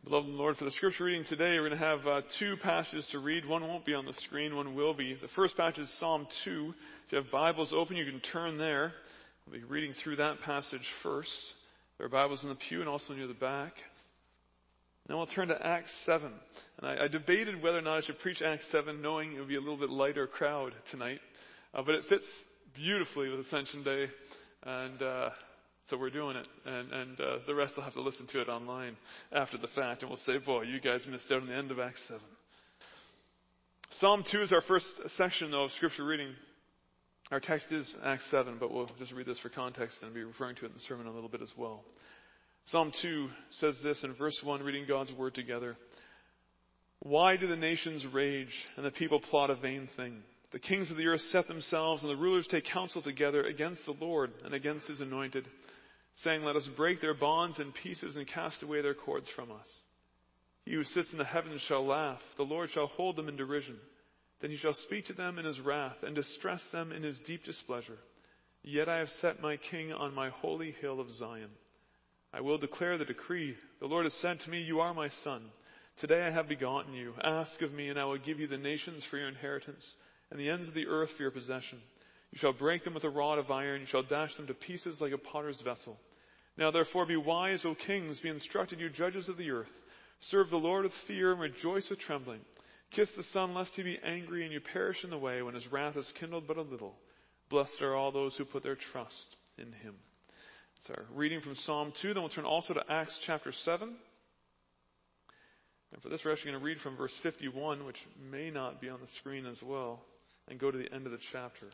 Beloved Lord, for the scripture reading today, we're going to have two passages to read. One won't be on the screen, one will be. The first passage is Psalm 2. If you have Bibles open, you can turn there. We'll be reading through that passage first. There are Bibles in the pew and also near the back. Then we'll turn to Acts 7. And I debated whether or not I should preach Acts 7, knowing it would be a little bit lighter crowd tonight. But it fits beautifully with Ascension Day. And so we're doing it. And the rest will have to listen to it online after the fact. And we'll say, boy, you guys missed out on the end of Acts 7. Psalm 2 is our first section, though, of scripture reading. Our text is Acts 7, but we'll just read this for context and be referring to it in the sermon a little bit as well. Psalm 2 says this in verse 1, reading God's word together. Why do the nations rage and the people plot a vain thing? The kings of the earth set themselves and the rulers take counsel together against the Lord and against his anointed, saying, let us break their bonds in pieces and cast away their cords from us. He who sits in the heavens shall laugh. The Lord shall hold them in derision. Then he shall speak to them in his wrath and distress them in his deep displeasure. Yet I have set my king on my holy hill of Zion. I will declare the decree. The Lord has said to me, you are my son. Today I have begotten you. Ask of me, and I will give you the nations for your inheritance, and the ends of the earth for your possession. You shall break them with a rod of iron. You shall dash them to pieces like a potter's vessel. Now therefore be wise, O kings. Be instructed, you judges of the earth. Serve the Lord with fear and rejoice with trembling. Kiss the Son, lest he be angry and you perish in the way when his wrath is kindled but a little. Blessed are all those who put their trust in him. That's our reading from Psalm 2. Then we'll turn also to Acts chapter 7. And for this, we're actually going to read from verse 51, which may not be on the screen as well, and go to the end of the chapter.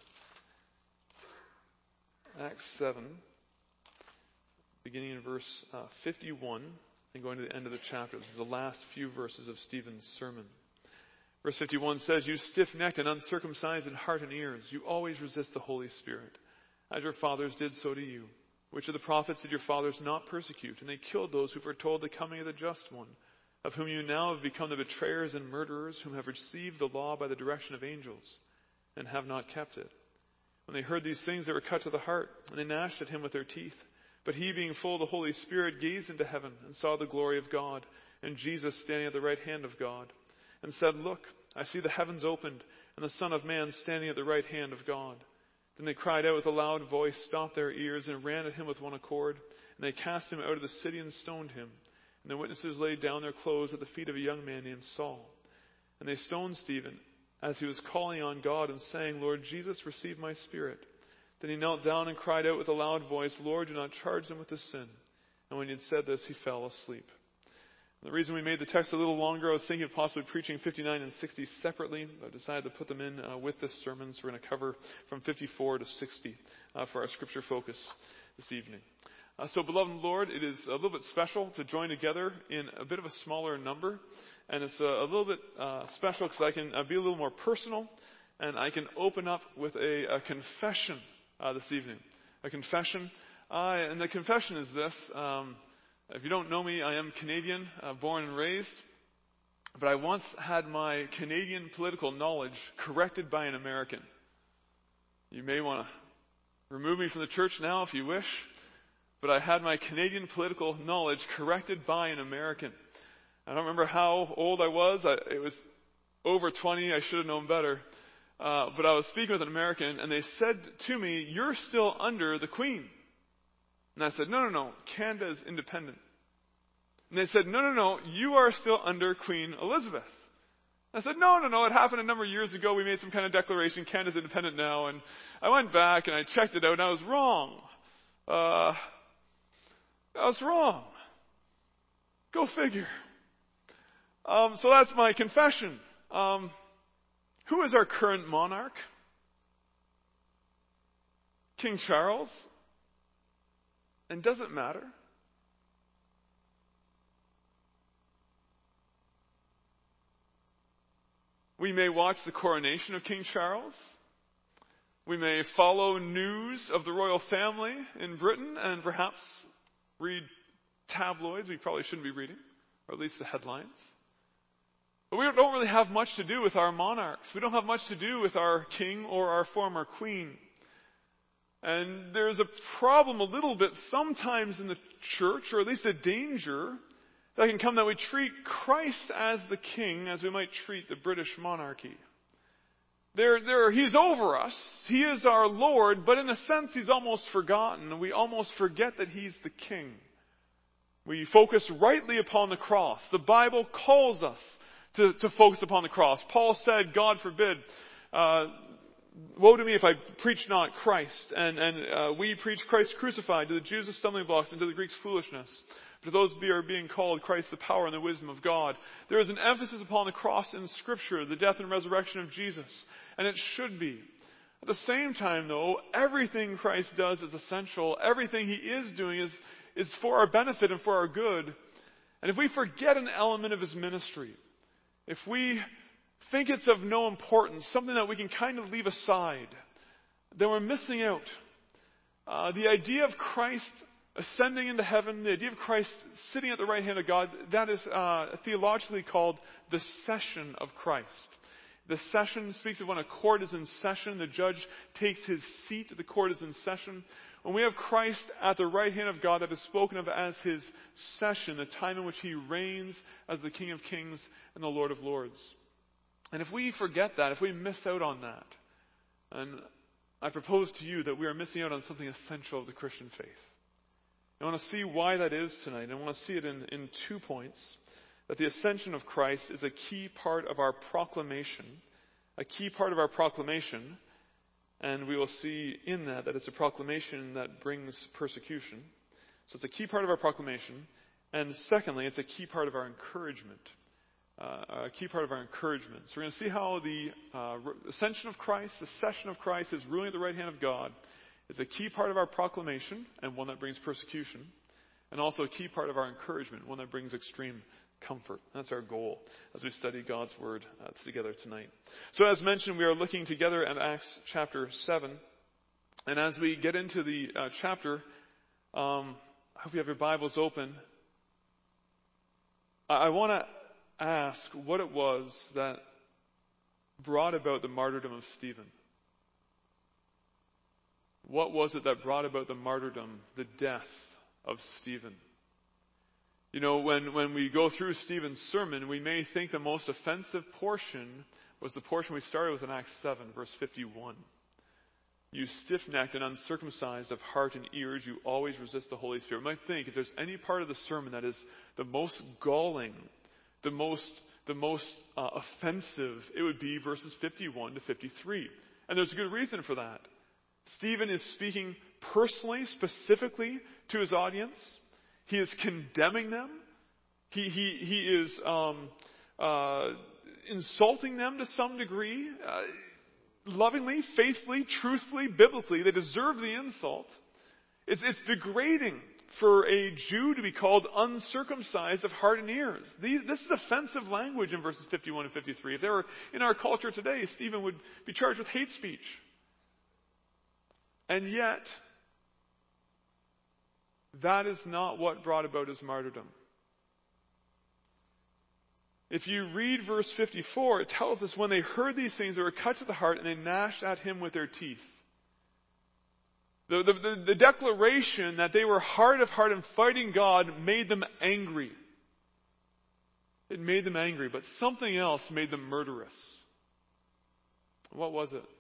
Acts 7, beginning in verse 51, and going to the end of the chapter. This is the last few verses of Stephen's sermon. Verse 51 says, you stiff-necked and uncircumcised in heart and ears, you always resist the Holy Spirit, as your fathers did so to you. Which of the prophets did your fathers not persecute? And they killed those who foretold the coming of the just one, of whom you now have become the betrayers and murderers, whom have received the law by the direction of angels, and have not kept it. When they heard these things, they were cut to the heart, and they gnashed at him with their teeth. But he, being full of the Holy Spirit, gazed into heaven, and saw the glory of God, and Jesus standing at the right hand of God, and said, look, I see the heavens opened, and the Son of Man standing at the right hand of God. Then they cried out with a loud voice, stopped their ears, and ran at him with one accord. And they cast him out of the city and stoned him. And the witnesses laid down their clothes at the feet of a young man named Saul. And they stoned Stephen as he was calling on God and saying, Lord Jesus, receive my spirit. Then he knelt down and cried out with a loud voice, Lord, do not charge them with this sin. And when he had said this, he fell asleep. The reason we made the text a little longer, I was thinking of possibly preaching 59 and 60 separately. I decided to put them in with this sermon, so we're going to cover from 54 to 60 for our scripture focus this evening. So, beloved Lord, it is a little bit special to join together in a bit of a smaller number. And it's a little bit special because I can be a little more personal, and I can open up with a confession this evening. A confession. And the confession is this. If you don't know me, I am Canadian, born and raised. But I once had my Canadian political knowledge corrected by an American. You may want to remove me from the church now if you wish. But I had my Canadian political knowledge corrected by an American. I don't remember how old I was. It was over 20. I should have known better. But I was speaking with an American, and they said to me, you're still under the Queen. And I said, no, Canada is independent. And they said, no, you are still under Queen Elizabeth. I said, no, it happened a number of years ago. We made some kind of declaration, Canada's independent now. And I went back and I checked it out, and I was wrong. I was wrong. Go figure. So that's my confession. Who is our current monarch? King Charles. And does it matter? We may watch the coronation of King Charles. We may follow news of the royal family in Britain and perhaps read tabloids we probably shouldn't be reading, or at least the headlines. But we don't really have much to do with our monarchs. We don't have much to do with our king or our former queen. And there's a problem a little bit sometimes in the church, or at least a danger, that can come that we treat Christ as the king as we might treat the British monarchy. He's over us. He is our Lord, but in a sense he's almost forgotten. We almost forget that he's the king. We focus rightly upon the cross. The Bible calls us to focus upon the cross. Paul said, God forbid, woe to me if I preach not Christ. And we preach Christ crucified, to the Jews a stumbling blocks, and to the Greeks foolishness. To those who are being called Christ the power and the wisdom of God. There is an emphasis upon the cross in Scripture, the death and resurrection of Jesus. And it should be. At the same time, though, everything Christ does is essential. Everything he is doing is for our benefit and for our good. And if we forget an element of his ministry, if we think it's of no importance, something that we can kind of leave aside, then we're missing out. The idea of Christ ascending into heaven, the idea of Christ sitting at the right hand of God, that is theologically called the session of Christ. The session speaks of when a court is in session, the judge takes his seat, the court is in session. When we have Christ at the right hand of God, that is spoken of as his session, the time in which he reigns as the King of Kings and the Lord of Lords. And if we forget that, if we miss out on that, and I propose to you that we are missing out on something essential of the Christian faith. I want to see why that is tonight. And I want to see it in 2 points. That the ascension of Christ is a key part of our proclamation. A key part of our proclamation. And we will see in that it's a proclamation that brings persecution. So it's a key part of our proclamation. And secondly, it's a key part of our encouragement. A key part of our encouragement. So we're going to see how the ascension of Christ, the session of Christ, is ruling at the right hand of God, is a key part of our proclamation and one that brings persecution, and also a key part of our encouragement, one that brings extreme comfort. That's our goal as we study God's Word together tonight. So as mentioned, we are looking together at Acts chapter 7. And as we get into the chapter, I hope you have your Bibles open. I want to ask what it was that brought about the martyrdom of Stephen. What was it that brought about the martyrdom, the death of Stephen? You know, when we go through Stephen's sermon, we may think the most offensive portion was the portion we started with in Acts 7, verse 51. You stiff-necked and uncircumcised of heart and ears, you always resist the Holy Spirit. You might think if there's any part of the sermon that is the most galling, the most offensive, it would be verses 51 to 53. And there's a good reason for that. Stephen is speaking personally, specifically to his audience. He is condemning them. He is insulting them to some degree. Lovingly, faithfully, truthfully, biblically. They deserve the insult. It's degrading for a Jew to be called uncircumcised of heart and ears. This is offensive language in verses 51 and 53. If they were in our culture today, Stephen would be charged with hate speech. And yet, that is not what brought about his martyrdom. If you read verse 54, it tells us when they heard these things, they were cut to the heart and they gnashed at him with their teeth. The declaration that they were hard of heart and fighting God made them angry. It made them angry, but something else made them murderous. What was it?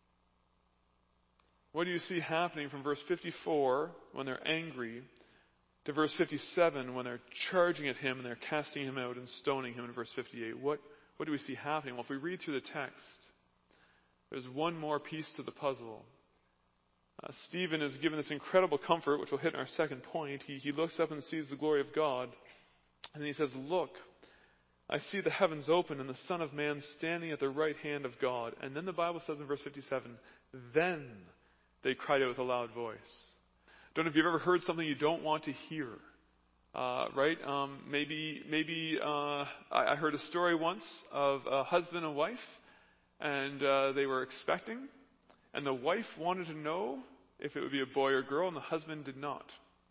What do you see happening from verse 54 when they're angry to verse 57 when they're charging at him and they're casting him out and stoning him in verse 58? What do we see happening? Well, if we read through the text, there's one more piece to the puzzle. Stephen is given this incredible comfort, which we'll hit in our second point. He looks up and sees the glory of God, and he says, "Look, I see the heavens open and the Son of Man standing at the right hand of God." And then the Bible says in verse 57, "Then they cried out with a loud voice." Don't know if you've ever heard something you don't want to hear, right? Maybe I heard a story once of a husband and wife, and they were expecting, and the wife wanted to know if it would be a boy or girl, and the husband did not.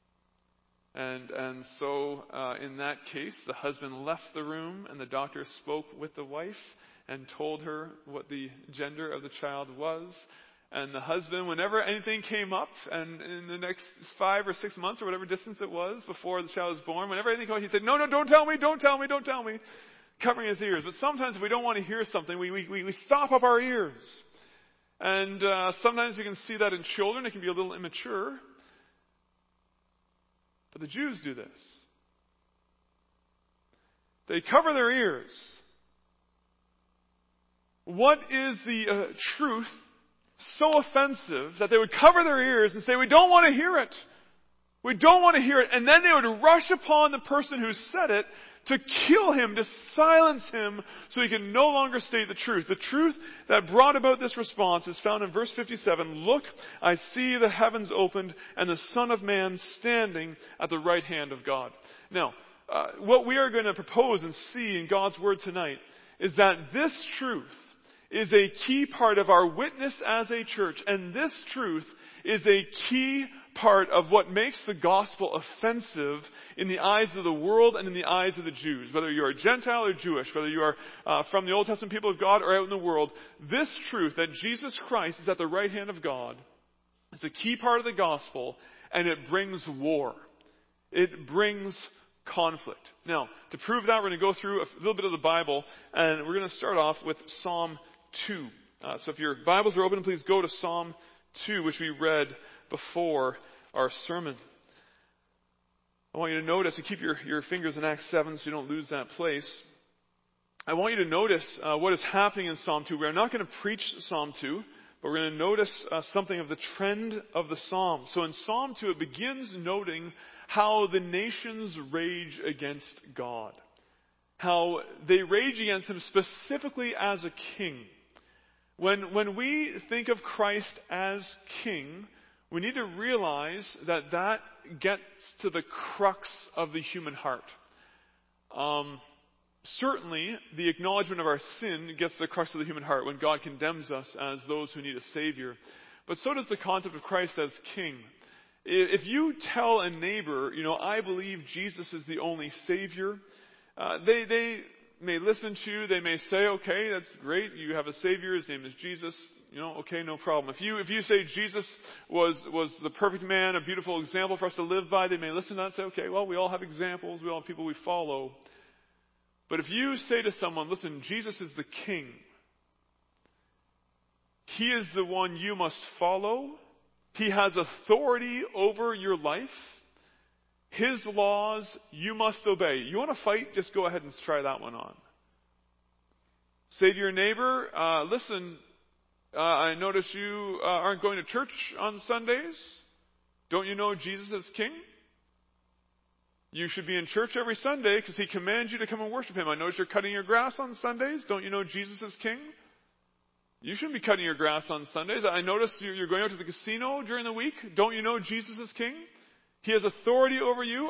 And so in that case, the husband left the room, and the doctor spoke with the wife and told her what the gender of the child was. And the husband, whenever anything came up, and in the next 5 or 6 months or whatever distance it was before the child was born, whenever anything came up, he said, no, don't tell me, covering his ears. But sometimes if we don't want to hear something, we stop up our ears. And sometimes we can see that in children. It can be a little immature. But the Jews do this. They cover their ears. What is the truth so offensive that they would cover their ears and say, we don't want to hear it. We don't want to hear it. And then they would rush upon the person who said it to kill him, to silence him, so he can no longer state the truth. The truth that brought about this response is found in verse 57. Look, I see the heavens opened and the Son of Man standing at the right hand of God. Now, what we are going to propose and see in God's Word tonight is that this truth is a key part of our witness as a church. And this truth is a key part of what makes the gospel offensive in the eyes of the world and in the eyes of the Jews. Whether you're a Gentile or Jewish, whether you are from the Old Testament people of God or out in the world, this truth that Jesus Christ is at the right hand of God is a key part of the gospel, and it brings war. It brings conflict. Now, to prove that, we're going to go through a little bit of the Bible, and we're going to start off with Psalm 2. So if your Bibles are open, please go to Psalm 2, which we read before our sermon. I want you to notice, and keep your fingers in Acts 7 so you don't lose that place. I want you to notice what is happening in Psalm 2. We are not going to preach Psalm 2, but we're going to notice something of the trend of the Psalm. So in Psalm 2, it begins noting how the nations rage against God. How they rage against Him specifically as a king. When we think of Christ as king, we need to realize that gets to the crux of the human heart. Certainly, the acknowledgement of our sin gets to the crux of the human heart when God condemns us as those who need a Savior. But so does the concept of Christ as king. If you tell a neighbor, I believe Jesus is the only Savior, they may listen to you. They may say, okay, that's great. You have a Savior. His name is Jesus. Okay, no problem. If you say Jesus was the perfect man, a beautiful example for us to live by, they may listen to that and say, okay, well, we all have examples. We all have people we follow. But if you say to someone, listen, Jesus is the king. He is the one you must follow. He has authority over your life. His laws you must obey. You want to fight? Just go ahead and try that one on. Say to your neighbor, listen, I notice you aren't going to church on Sundays. Don't you know Jesus is king? You should be in church every Sunday because He commands you to come and worship Him. I notice you're cutting your grass on Sundays. Don't you know Jesus is king? You shouldn't be cutting your grass on Sundays. I notice you're going out to the casino during the week. Don't you know Jesus is king? He has authority over you.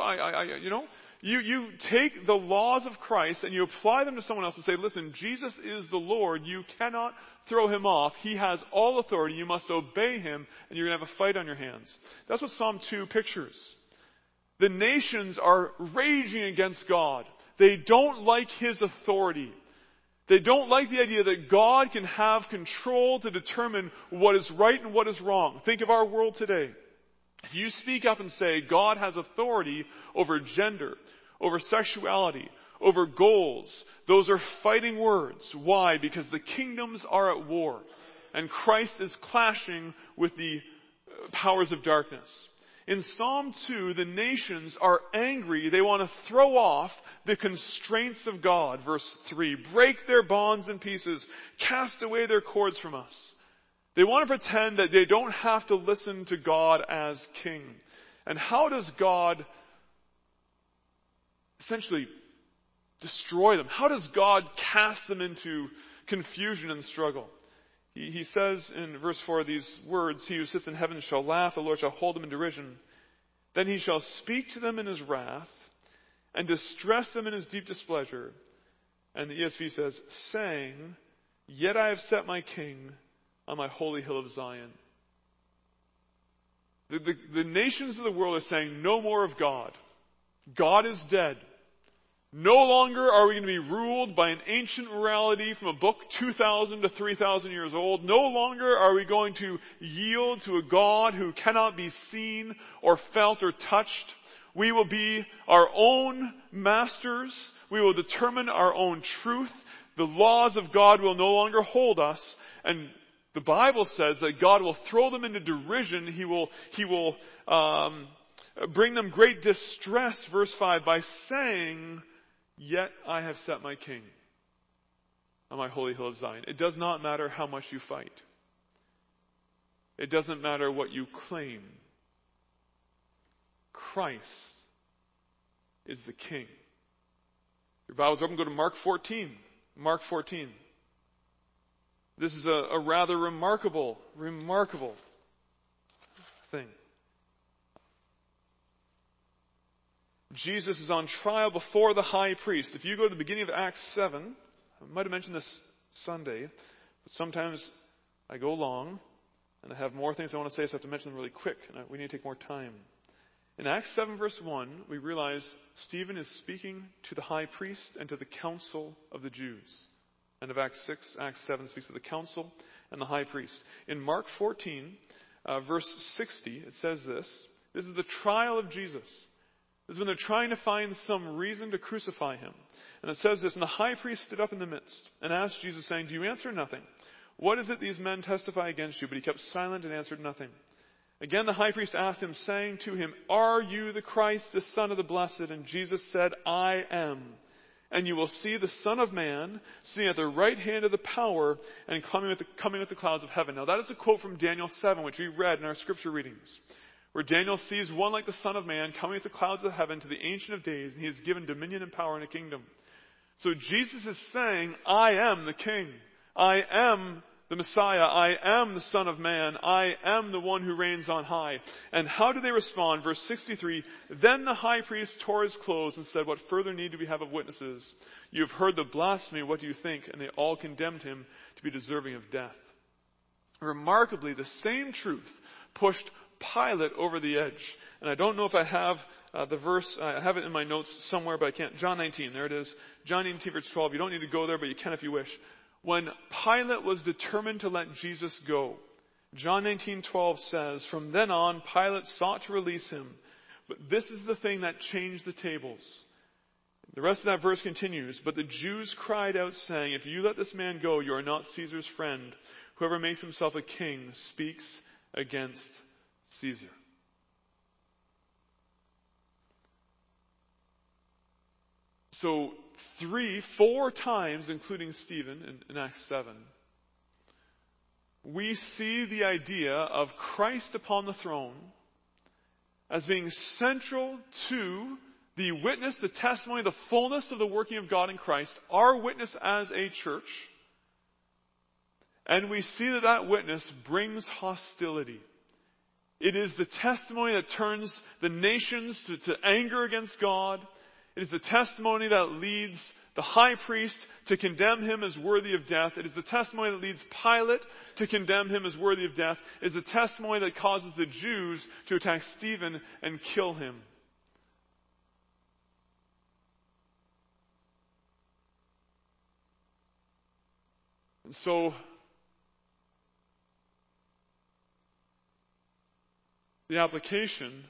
You take the laws of Christ and you apply them to someone else and say, listen, Jesus is the Lord. You cannot throw Him off. He has all authority. You must obey Him, and you're going to have a fight on your hands. That's what Psalm 2 pictures. The nations are raging against God. They don't like His authority. They don't like the idea that God can have control to determine what is right and what is wrong. Think of our world today. If you speak up and say God has authority over gender, over sexuality, over goals, those are fighting words. Why? Because the kingdoms are at war. And Christ is clashing with the powers of darkness. In Psalm 2, the nations are angry. They want to throw off the constraints of God. Verse 3, break their bonds in pieces. Cast away their cords from us. They want to pretend that they don't have to listen to God as king. And how does God essentially destroy them? How does God cast them into confusion and struggle? He says in verse 4 these words, He who sits in heaven shall laugh, the Lord shall hold them in derision. Then He shall speak to them in His wrath and distress them in His deep displeasure. And the ESV says, saying, yet I have set my king on my holy hill of Zion. The nations of the world are saying, no more of God. God is dead. No longer are we going to be ruled by an ancient morality from a book 2,000 to 3,000 years old. No longer are we going to yield to a God who cannot be seen or felt or touched. We will be our own masters. We will determine our own truth. The laws of God will no longer hold us. And the Bible says that God will throw them into derision. He will bring them great distress, verse 5, by saying, "Yet I have set my king on my holy hill of Zion." It does not matter how much you fight. It doesn't matter what you claim. Christ is the king. Your Bible's open, go to Mark 14. Mark 14. This is a rather remarkable thing. Jesus is on trial before the high priest. If you go to the beginning of Acts 7, I might have mentioned this Sunday, but sometimes I go long and I have more things I want to say, so I have to mention them really quick, and we need to take more time. In Acts 7 verse 1, we realize Stephen is speaking to the high priest and to the council of the Jews. End of Acts 6, Acts 7 speaks of the council and the high priest. In Mark 14, verse 60, it says this. This is the trial of Jesus. This is when they're trying to find some reason to crucify him. And it says this, "And the high priest stood up in the midst and asked Jesus, saying, 'Do you answer nothing? What is it these men testify against you?' But he kept silent and answered nothing. Again the high priest asked him, saying to him, 'Are you the Christ, the Son of the Blessed?' And Jesus said, 'I am. And you will see the Son of Man sitting at the right hand of the power and coming with the clouds of heaven.'" Now that is a quote from Daniel 7, which we read in our scripture readings, where Daniel sees one like the Son of Man coming with the clouds of heaven to the Ancient of Days, and he is given dominion and power and a kingdom. So Jesus is saying, "I am the King. I am the Messiah. I am the Son of Man. I am the one who reigns on high." And how do they respond? Verse 63, "Then the high priest tore his clothes and said, 'What further need do we have of witnesses? You have heard the blasphemy. What do you think?' And they all condemned him to be deserving of death." Remarkably, the same truth pushed Pilate over the edge. And I don't know if I have the verse. I have it in my notes somewhere, but I can't. John 19, there it is. John 19, verse 12. You don't need to go there, but you can if you wish. When Pilate was determined to let Jesus go, John 19:12 says, "From then on, Pilate sought to release him. But this is the thing that changed the tables." The rest of that verse continues, "But the Jews cried out, saying, 'If you let this man go, you are not Caesar's friend. Whoever makes himself a king speaks against Caesar.'" So 4 times, including Stephen in Acts 7, we see the idea of Christ upon the throne as being central to the witness, the testimony, the fullness of the working of God in Christ, our witness as a church. And we see that witness brings hostility. It is the testimony that turns the nations to anger against God. It is the testimony that leads the high priest to condemn him as worthy of death. It is the testimony that leads Pilate to condemn him as worthy of death. It is the testimony that causes the Jews to attack Stephen and kill him. And so, the application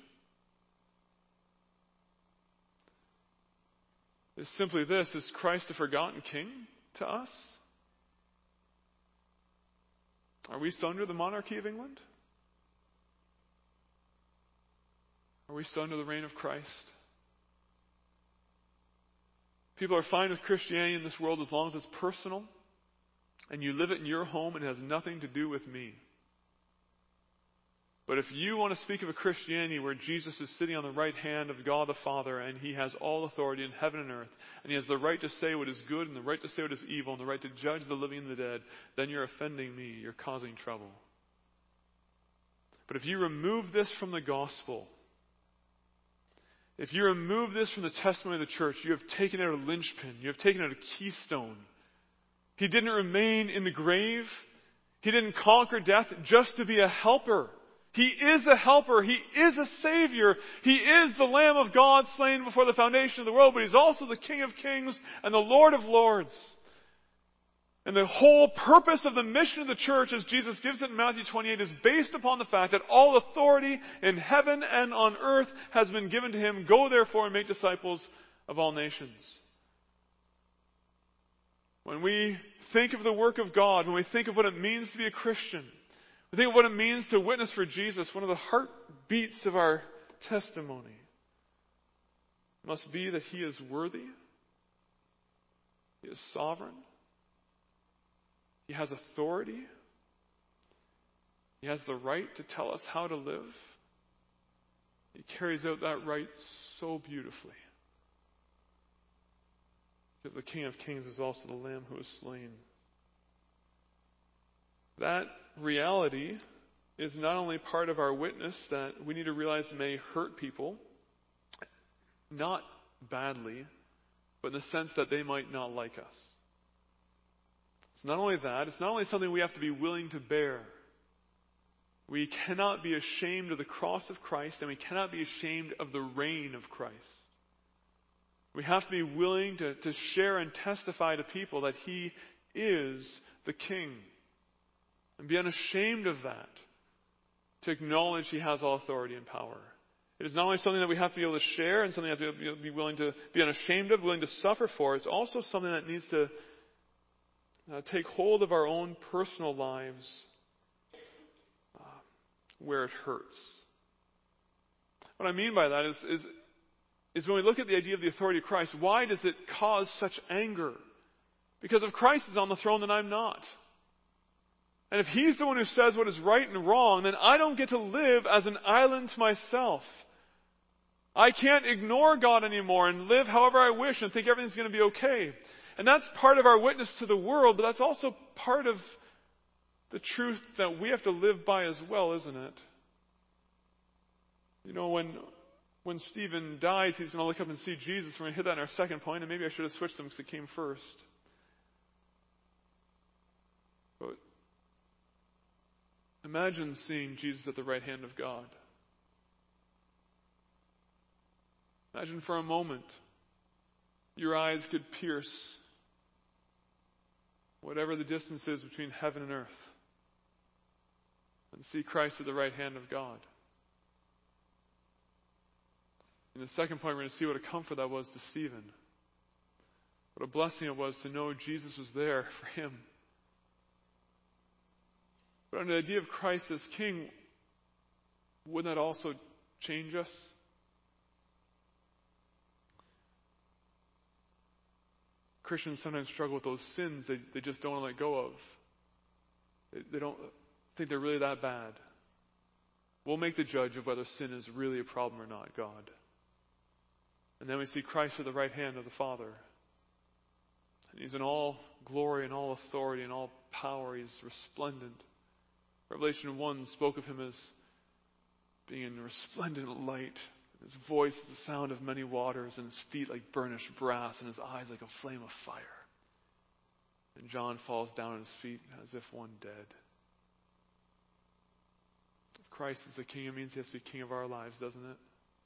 is simply this: is Christ a forgotten king to us? Are we still under the monarchy of England? Are we still under the reign of Christ? People are fine with Christianity in this world as long as it's personal and you live it in your home and it has nothing to do with me. But if you want to speak of a Christianity where Jesus is sitting on the right hand of God the Father and he has all authority in heaven and earth, and he has the right to say what is good and the right to say what is evil and the right to judge the living and the dead, then you're offending me. You're causing trouble. But if you remove this from the gospel, if you remove this from the testimony of the church, you have taken out a linchpin. You have taken out a keystone. He didn't remain in the grave. He didn't conquer death just to be a helper. He is a helper. He is a Savior. He is the Lamb of God slain before the foundation of the world, but He's also the King of Kings and the Lord of Lords. And the whole purpose of the mission of the church, as Jesus gives it in Matthew 28, is based upon the fact that all authority in heaven and on earth has been given to Him. Go therefore and make disciples of all nations. When we think of the work of God, when we think of what it means to be a Christian, we think of what it means to witness for Jesus, one of the heartbeats of our testimony must be that He is worthy, He is sovereign, He has authority, He has the right to tell us how to live. He carries out that right so beautifully. Because the King of Kings is also the Lamb who was slain. That reality is not only part of our witness that we need to realize may hurt people, not badly, but in the sense that they might not like us. It's not only that, it's not only something we have to be willing to bear. We cannot be ashamed of the cross of Christ, and we cannot be ashamed of the reign of Christ. We have to be willing to share and testify to people that He is the King. And be unashamed of that. To acknowledge He has all authority and power. It is not only something that we have to be able to share and something that we have to be willing to be unashamed of, willing to suffer for. It's also something that needs to take hold of our own personal lives where it hurts. What I mean by that is when we look at the idea of the authority of Christ, why does it cause such anger? Because if Christ is on the throne, then I'm not. And if He's the one who says what is right and wrong, then I don't get to live as an island to myself. I can't ignore God anymore and live however I wish and think everything's going to be okay. And that's part of our witness to the world, but that's also part of the truth that we have to live by as well, isn't it? You know, when Stephen dies, he's going to look up and see Jesus. We're going to hit that in our second point, and maybe I should have switched them because it came first. But imagine seeing Jesus at the right hand of God. Imagine for a moment your eyes could pierce whatever the distance is between heaven and earth and see Christ at the right hand of God. In the second point, we're going to see what a comfort that was to Stephen. What a blessing it was to know Jesus was there for him. But on the idea of Christ as King, wouldn't that also change us? Christians sometimes struggle with those sins they just don't want to let go of. They don't think they're really that bad. We'll make the judge of whether sin is really a problem or not, God. And then we see Christ at the right hand of the Father. And He's in all glory and all authority and all power. He's resplendent. Revelation 1 spoke of Him as being in resplendent light. His voice is the sound of many waters, and His feet like burnished brass, and His eyes like a flame of fire. And John falls down at His feet as if one dead. If Christ is the King, it means He has to be King of our lives, doesn't it?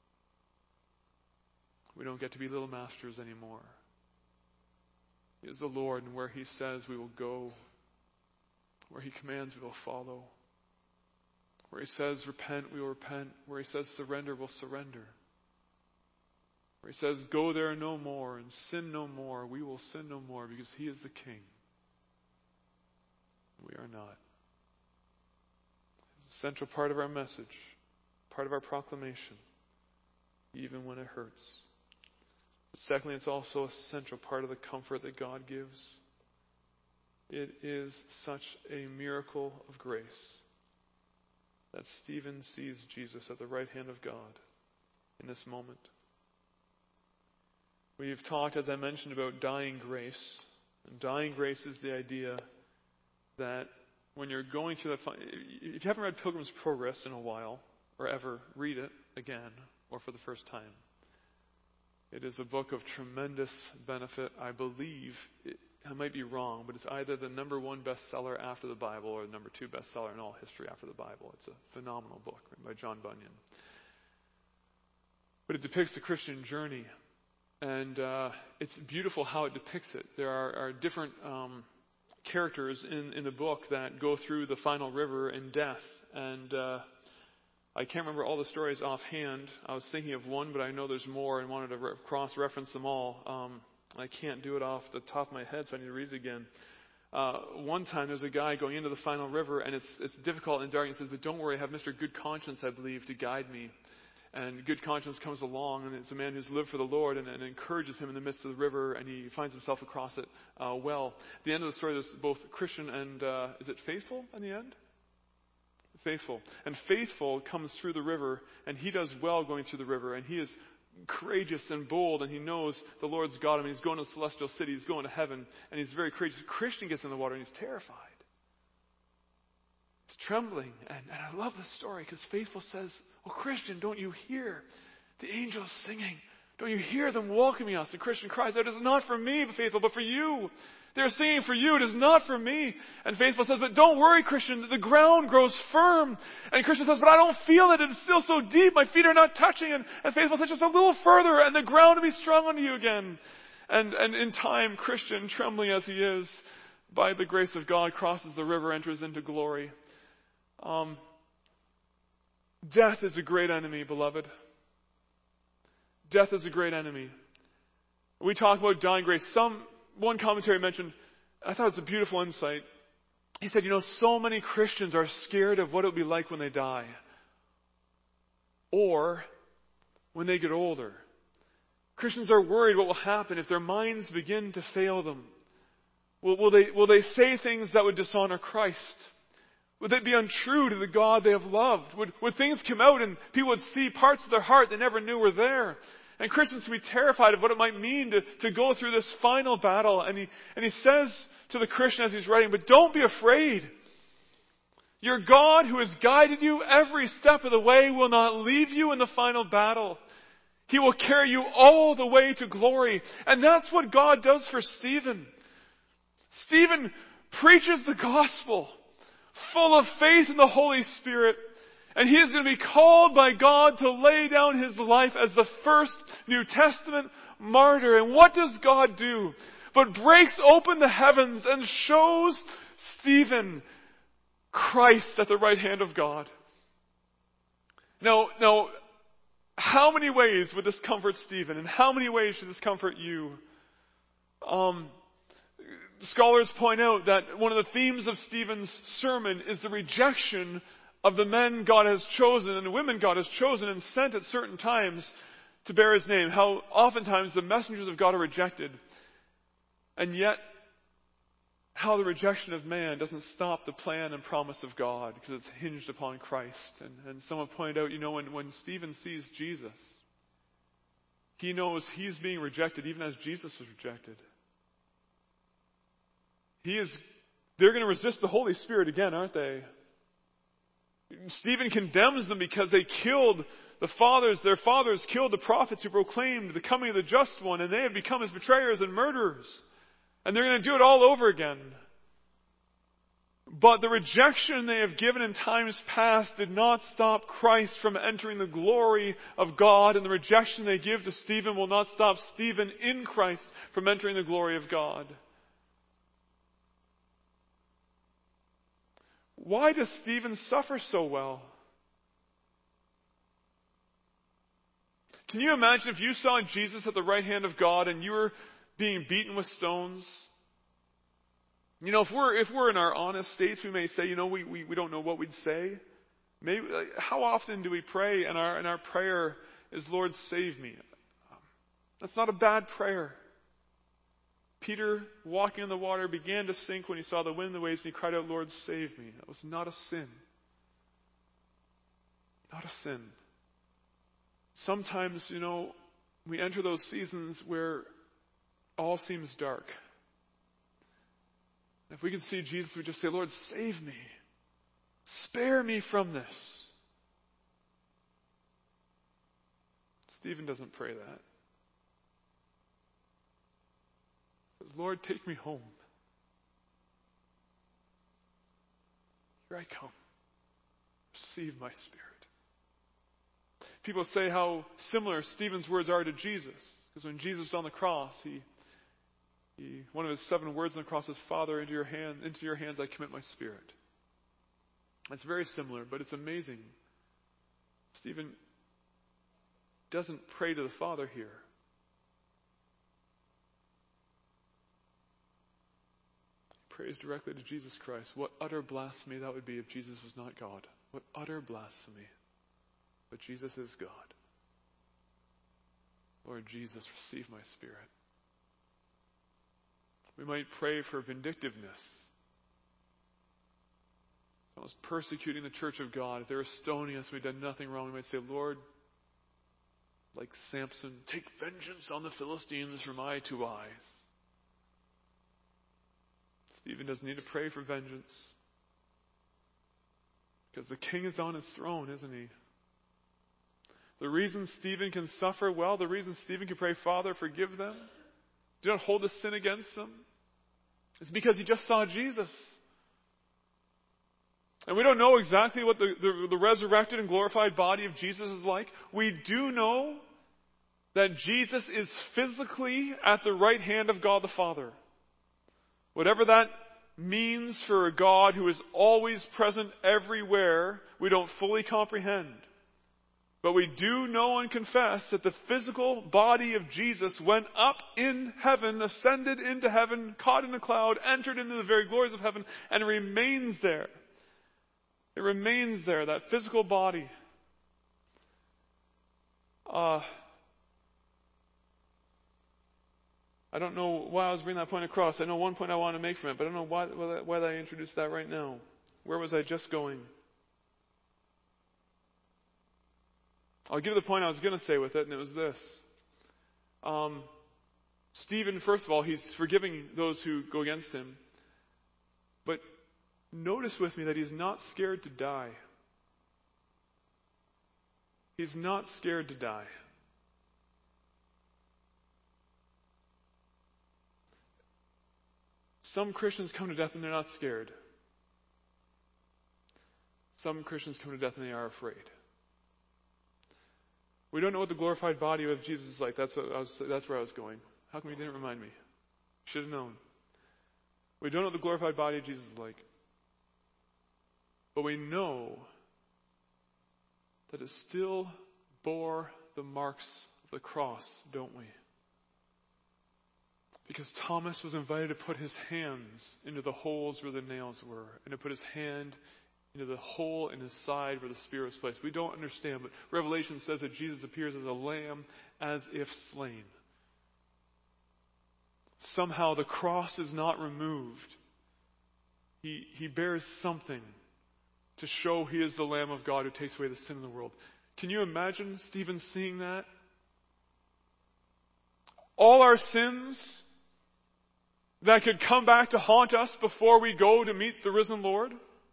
We don't get to be little masters anymore. He is the Lord, and where He says we will go, where He commands we will follow. Where He says repent, we will repent. Where He says surrender, we'll surrender. Where He says go there no more and sin no more, we will sin no more because He is the King. We are not. It's a central part of our message, part of our proclamation, even when it hurts. But secondly, it's also a central part of the comfort that God gives. It is such a miracle of grace that Stephen sees Jesus at the right hand of God in this moment. We've talked, as I mentioned, about dying grace. And dying grace is the idea that when you're going through that, if you haven't read Pilgrim's Progress in a while, or ever, read it again, or for the first time. It is a book of tremendous benefit. I believe I might be wrong, but it's either the number 1 bestseller after the Bible or the number 2 bestseller in all history after the Bible. It's a phenomenal book written by John Bunyan. But it depicts the Christian journey. And it's beautiful how it depicts it. There are different characters in the book that go through the final river in death. And I can't remember all the stories offhand. I was thinking of one, but I know there's more and wanted to cross-reference them all. I can't do it off the top of my head, so I need to read it again. One time there's a guy going into the final river, and it's difficult and dark. He says, but don't worry, I have Mr. Good Conscience, I believe, to guide me. And Good Conscience comes along, and it's a man who's lived for the Lord and encourages him in the midst of the river, and he finds himself across it well. At the end of the story, there's both Christian and, is it Faithful in the end? Faithful. And Faithful comes through the river, and he does well going through the river, and he is courageous and bold, and he knows the Lord's got him. He's going to the celestial city, he's going to heaven, and he's very courageous. Christian gets in the water, and he's terrified. He's trembling, and I love this story because Faithful says, oh, Christian, don't you hear the angels singing? Don't you hear them welcoming us? And Christian cries out, it is not for me, Faithful, but for you. They're singing for you. It is not for me. And Faithful says, but don't worry, Christian. The ground grows firm. And Christian says, but I don't feel it. It's still so deep. My feet are not touching. And Faithful says, just a little further, and the ground will be strong unto you again. And in time, Christian, trembling as he is, by the grace of God, crosses the river, enters into glory. Death is a great enemy, beloved. Death is a great enemy. We talk about dying grace. One commentary mentioned, I thought it was a beautiful insight. He said, so many Christians are scared of what it will be like when they die. Or when they get older. Christians are worried what will happen if their minds begin to fail them. Will they say things that would dishonor Christ? Would they be untrue to the God they have loved? Would things come out and people would see parts of their heart they never knew were there? And Christians can be terrified of what it might mean to go through this final battle. And he says to the Christian as he's writing, but don't be afraid. Your God who has guided you every step of the way will not leave you in the final battle. He will carry you all the way to glory. And that's what God does for Stephen. Stephen preaches the gospel, full of faith in the Holy Spirit. And he is going to be called by God to lay down his life as the first New Testament martyr. And what does God do? But breaks open the heavens and shows Stephen Christ at the right hand of God. Now, how many ways would this comfort Stephen? And how many ways should this comfort you? Scholars point out that one of the themes of Stephen's sermon is the rejection of the men God has chosen and the women God has chosen and sent at certain times to bear his name. How oftentimes the messengers of God are rejected. And yet, how the rejection of man doesn't stop the plan and promise of God because it's hinged upon Christ. And someone pointed out, when Stephen sees Jesus, he knows he's being rejected even as Jesus was rejected. They're going to resist the Holy Spirit again, aren't they? Stephen condemns them because they killed their fathers killed the prophets who proclaimed the coming of the just one, and they have become his betrayers and murderers. And they're going to do it all over again. But the rejection they have given in times past did not stop Christ from entering the glory of God, and the rejection they give to Stephen will not stop Stephen in Christ from entering the glory of God. Why does Stephen suffer so well? Can you imagine if you saw Jesus at the right hand of God and you were being beaten with stones? If we're in our honest states, we may say, we don't know what we'd say. Maybe how often do we pray and our prayer is, Lord, save me? That's not a bad prayer. Peter, walking in the water, began to sink when he saw the wind and the waves, and he cried out, Lord, save me. That was not a sin. Not a sin. Sometimes, we enter those seasons where all seems dark. If we can see Jesus, we just say, Lord, save me. Spare me from this. Stephen doesn't pray that. says, Lord, take me home. Here I come. Receive my spirit. People say how similar Stephen's words are to Jesus. Because when Jesus was on the cross, one of his 7 words on the cross is, Father, into your hands I commit my spirit. It's very similar, but it's amazing. Stephen doesn't pray to the Father here. He prays directly to Jesus Christ. What utter blasphemy that would be if Jesus was not God. What utter blasphemy. But Jesus is God. Lord Jesus, receive my spirit. We might pray for vindictiveness. Someone's persecuting the church of God. If they're stoning us, we've done nothing wrong. We might say, Lord, like Samson, take vengeance on the Philistines from my 2 eyes. Stephen doesn't need to pray for vengeance. Because the king is on his throne, isn't he? The reason Stephen can suffer well, the reason Stephen can pray, Father, forgive them, do not hold a sin against them, is because he just saw Jesus. And we don't know exactly what the resurrected and glorified body of Jesus is like. We do know that Jesus is physically at the right hand of God the Father. Whatever that means for a God who is always present everywhere, we don't fully comprehend. But we do know and confess that the physical body of Jesus went up in heaven, ascended into heaven, caught in a cloud, entered into the very glories of heaven, and remains there. It remains there, that physical body. I don't know why I was bringing that point across. I know one point I want to make from it, but I don't know why I introduced that right now. Where was I just going? I'll give the point I was going to say with it, and it was this. Stephen, first of all, he's forgiving those who go against him. But notice with me that he's not scared to die. He's not scared to die. Some Christians come to death and they're not scared. Some Christians come to death and they are afraid. We don't know what the glorified body of Jesus is like. That's where I was going. How come you didn't remind me? Should have known. We don't know what the glorified body of Jesus is like. But we know that it still bore the marks of the cross, don't we? Because Thomas was invited to put his hands into the holes where the nails were, and to put his hand into the hole in his side where the spear was placed. We don't understand, but Revelation says that Jesus appears as a lamb as if slain. Somehow the cross is not removed. He bears something to show he is the Lamb of God who takes away the sin of the world. Can you imagine Stephen seeing that? All our sins that could come back to haunt us before we go to meet the risen Lord.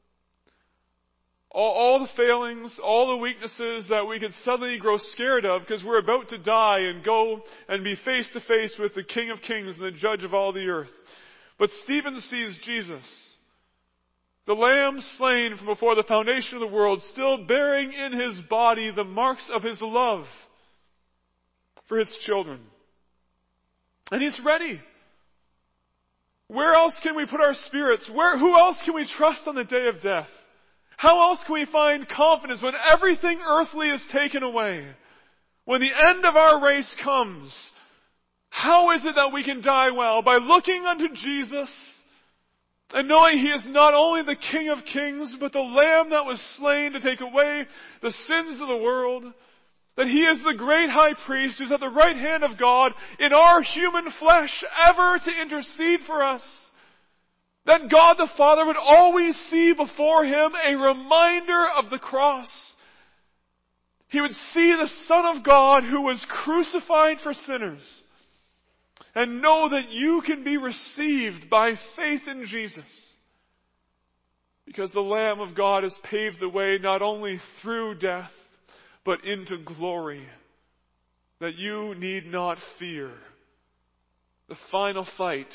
All the failings, all the weaknesses that we could suddenly grow scared of because we're about to die and go and be face to face with the King of Kings and the Judge of all the earth. But Stephen sees Jesus, the Lamb slain from before the foundation of the world, still bearing in his body the marks of his love for his children. And he's ready. Where else can we put our spirits? Who else can we trust on the day of death? How else can we find confidence when everything earthly is taken away? When the end of our race comes, how is it that we can die well? By looking unto Jesus and knowing He is not only the King of Kings, but the Lamb that was slain to take away the sins of the world. That He is the great high priest who's at the right hand of God in our human flesh ever to intercede for us. That God the Father would always see before Him a reminder of the cross. He would see the Son of God who was crucified for sinners and know that you can be received by faith in Jesus. Because the Lamb of God has paved the way not only through death, but into glory. That you need not fear. the final fight,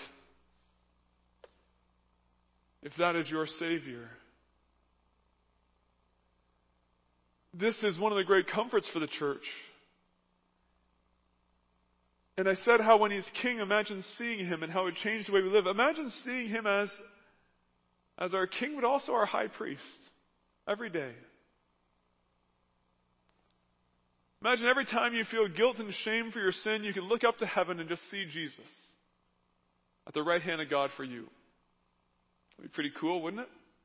if that is your Savior. This is one of the great comforts for the church. And I said how when He's King, imagine seeing Him and how it changed the way we live. Imagine seeing Him as our King, but also our High Priest every day. Imagine every time you feel guilt and shame for your sin, you can look up to heaven and just see Jesus at the right hand of God for you. That'd be pretty cool, wouldn't it?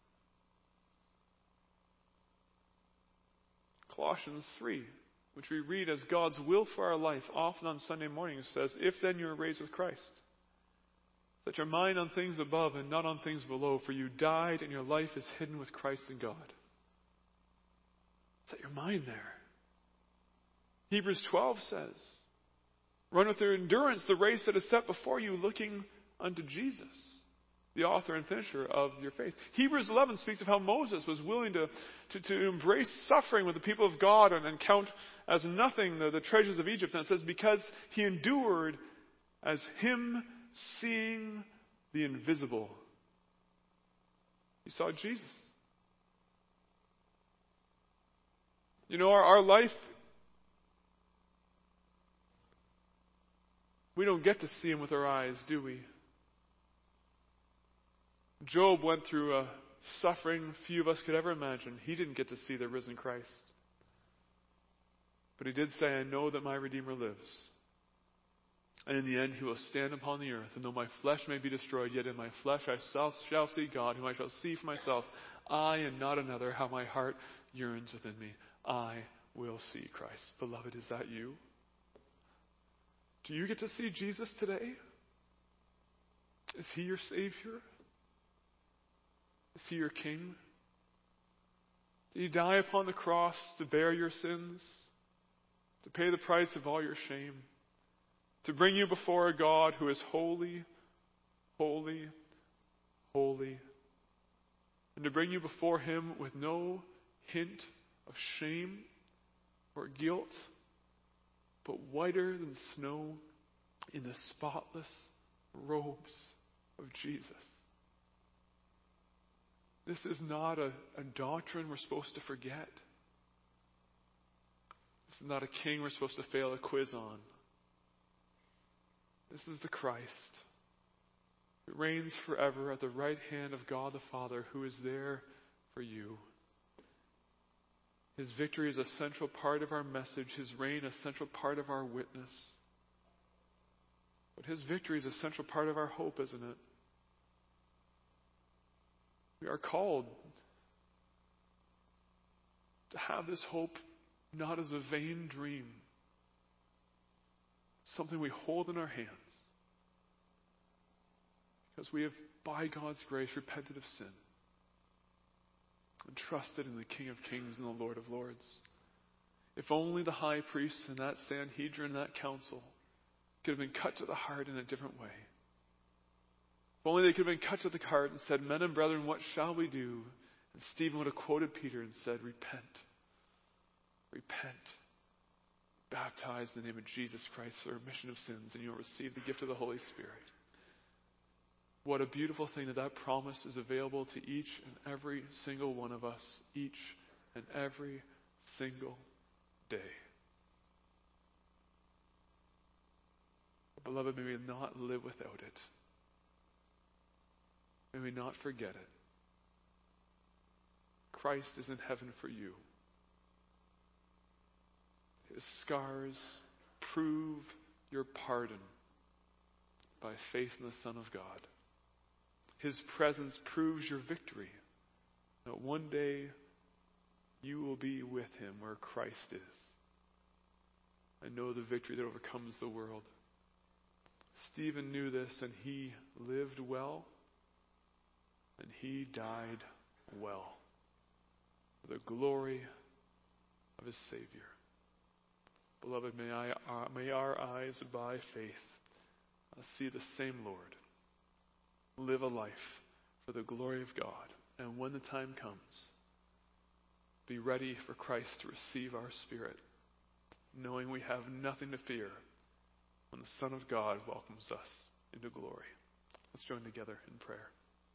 Colossians 3, which we read as God's will for our life, often on Sunday mornings, says, "If then you are raised with Christ, set your mind on things above and not on things below, for you died and your life is hidden with Christ in God." Set your mind there. Hebrews 12 says, "Run with endurance the race that is set before you, looking unto Jesus, the author and finisher of your faith." Hebrews 11 speaks of how Moses was willing to embrace suffering with the people of God and count as nothing the treasures of Egypt. And it says, because he endured as him seeing the invisible. He saw Jesus. You know, our life, we don't get to see Him with our eyes, do we? Job went through a suffering few of us could ever imagine. He didn't get to see the risen Christ. But he did say, "I know that my Redeemer lives. And in the end He will stand upon the earth. And though my flesh may be destroyed, yet in my flesh I shall see God, whom I shall see for myself. I and not another, how my heart yearns within me. I will see Christ." Beloved, is that you? Do you get to see Jesus today? Is He your Savior? Is He your King? Did He die upon the cross to bear your sins? To pay the price of all your shame? To bring you before a God who is holy, holy, holy. And to bring you before Him with no hint of shame or guilt, but whiter than snow in the spotless robes of Jesus. This is not a doctrine we're supposed to forget. This is not a king we're supposed to fail a quiz on. This is the Christ who reigns forever at the right hand of God the Father, who is there for you. His victory is a central part of our message. His reign a central part of our witness. But His victory is a central part of our hope, isn't it? We are called to have this hope not as a vain dream, something we hold in our hands, because we have, by God's grace, repented of sin and trusted in the King of Kings and the Lord of Lords. If only the high priests and that Sanhedrin, that council, could have been cut to the heart in a different way. If only they could have been cut to the heart and said, "Men and brethren, what shall we do?" And Stephen would have quoted Peter and said, "Repent. Repent. Baptize in the name of Jesus Christ for the remission of sins, and you'll receive the gift of the Holy Spirit." What a beautiful thing that promise is available to each and every single one of us, each and every single day. Beloved, may we not live without it. May we not forget it. Christ is in heaven for you. His scars prove your pardon by faith in the Son of God. His presence proves your victory, that one day you will be with Him where Christ is. I know the victory that overcomes the world. Stephen knew this, and he lived well, and he died well, for the glory of his Savior. Beloved, may our eyes by faith see the same Lord live a life for the glory of God. And when the time comes, be ready for Christ to receive our spirit, knowing we have nothing to fear when the Son of God welcomes us into glory. Let's join together in prayer.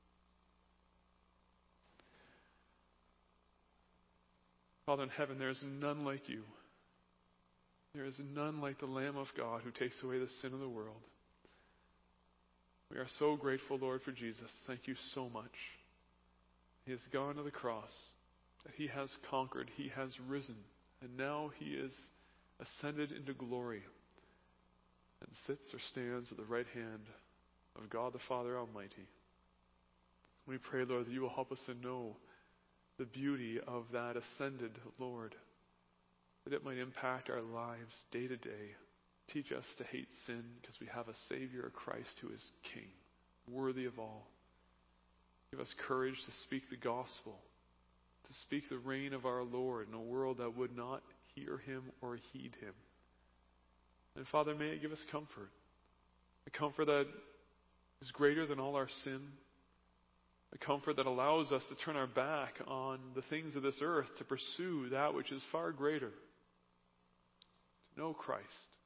Father in heaven, there is none like you. There is none like the Lamb of God who takes away the sin of the world. We are so grateful, Lord, for Jesus. Thank you so much. He has gone to the cross, that he has conquered, he has risen, and now he is ascended into glory and sits or stands at the right hand of God the Father Almighty. We pray, Lord, that you will help us to know the beauty of that ascended Lord, that it might impact our lives day to day. Teach us to hate sin because we have a Savior, a Christ who is King, worthy of all. Give us courage to speak the gospel, to speak the reign of our Lord in a world that would not hear him or heed him. And Father, may it give us comfort, a comfort that is greater than all our sin, a comfort that allows us to turn our back on the things of this earth to pursue that which is far greater, to know Christ,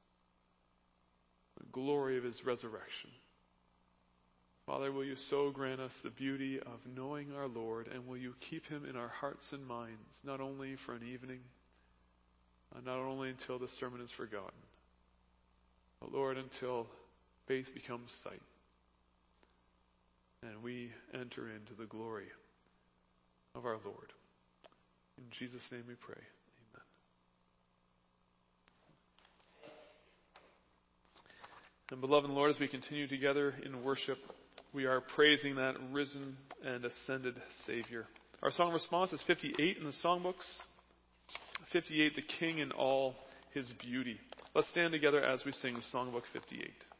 the glory of his resurrection. Father, will you so grant us the beauty of knowing our Lord, and will you keep him in our hearts and minds, not only for an evening, not only until the sermon is forgotten, but Lord, until faith becomes sight, and we enter into the glory of our Lord. In Jesus' name we pray. Amen. And beloved Lord, as we continue together in worship, we are praising that risen and ascended Savior. Our song response is 58 in the songbooks. 58, the King in all his beauty. Let's stand together as we sing Songbook 58.